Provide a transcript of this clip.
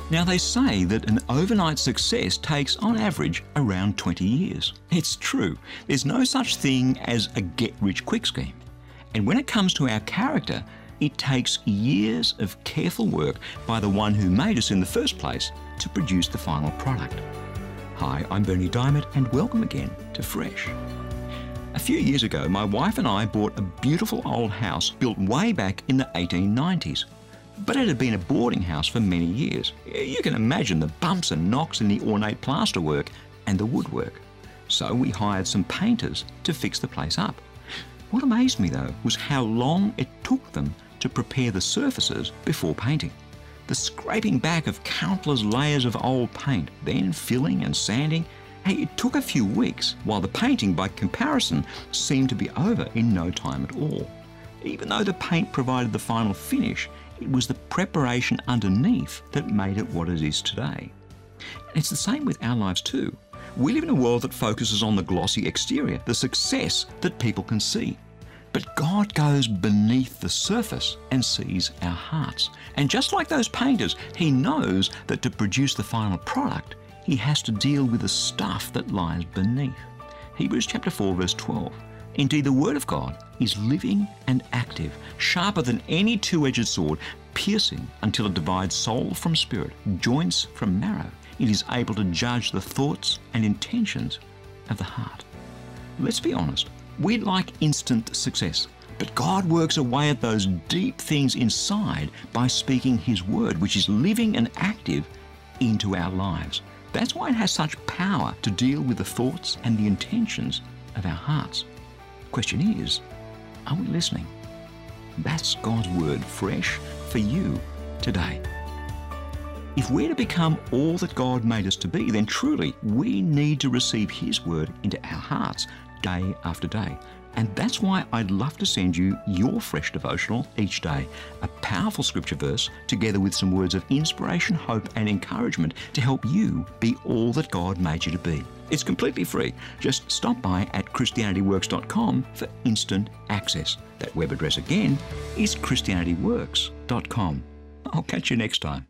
Now, they say that an overnight success takes, on average, around 20 years. It's true. There's no such thing as a get-rich-quick scheme. And when it comes to our character, it takes years of careful work by the one who made us in the first place to produce the final product. Hi, I'm Berni Dymet, and welcome again to Fresh. A few years ago, my wife and I bought a beautiful old house built way back in the 1890s. But it had been a boarding house for many years. You can imagine the bumps and knocks in the ornate plasterwork and the woodwork. So we hired some painters to fix the place up. What amazed me, though, was how long it took them to prepare the surfaces before painting. The scraping back of countless layers of old paint, then filling and sanding. Hey, it took a few weeks, while the painting, by comparison, seemed to be over in no time at all. Even though the paint provided the final finish, it was the preparation underneath that made it what it is today. And it's the same with our lives too. We live in a world that focuses on the glossy exterior, the success that people can see. But God goes beneath the surface and sees our hearts. And just like those painters, He knows that to produce the final product, He has to deal with the stuff that lies beneath. Hebrews chapter 4, verse 12. Indeed, the Word of God is living and active, sharper than any two-edged sword, piercing until it divides soul from spirit, joints from marrow. It is able to judge the thoughts and intentions of the heart. Let's be honest, we'd like instant success, but God works away at those deep things inside by speaking His Word, which is living and active, into our lives. That's why it has such power to deal with the thoughts and the intentions of our hearts. Question is, are we listening? That's God's Word fresh for you today. If we're to become all that God made us to be, then truly we need to receive His Word into our hearts day after day. And that's why I'd love to send you your fresh devotional each day, a powerful scripture verse together with some words of inspiration, hope and encouragement to help you be all that God made you to be. It's completely free. Just stop by at ChristianityWorks.com for instant access. That web address again is ChristianityWorks.com. I'll catch you next time.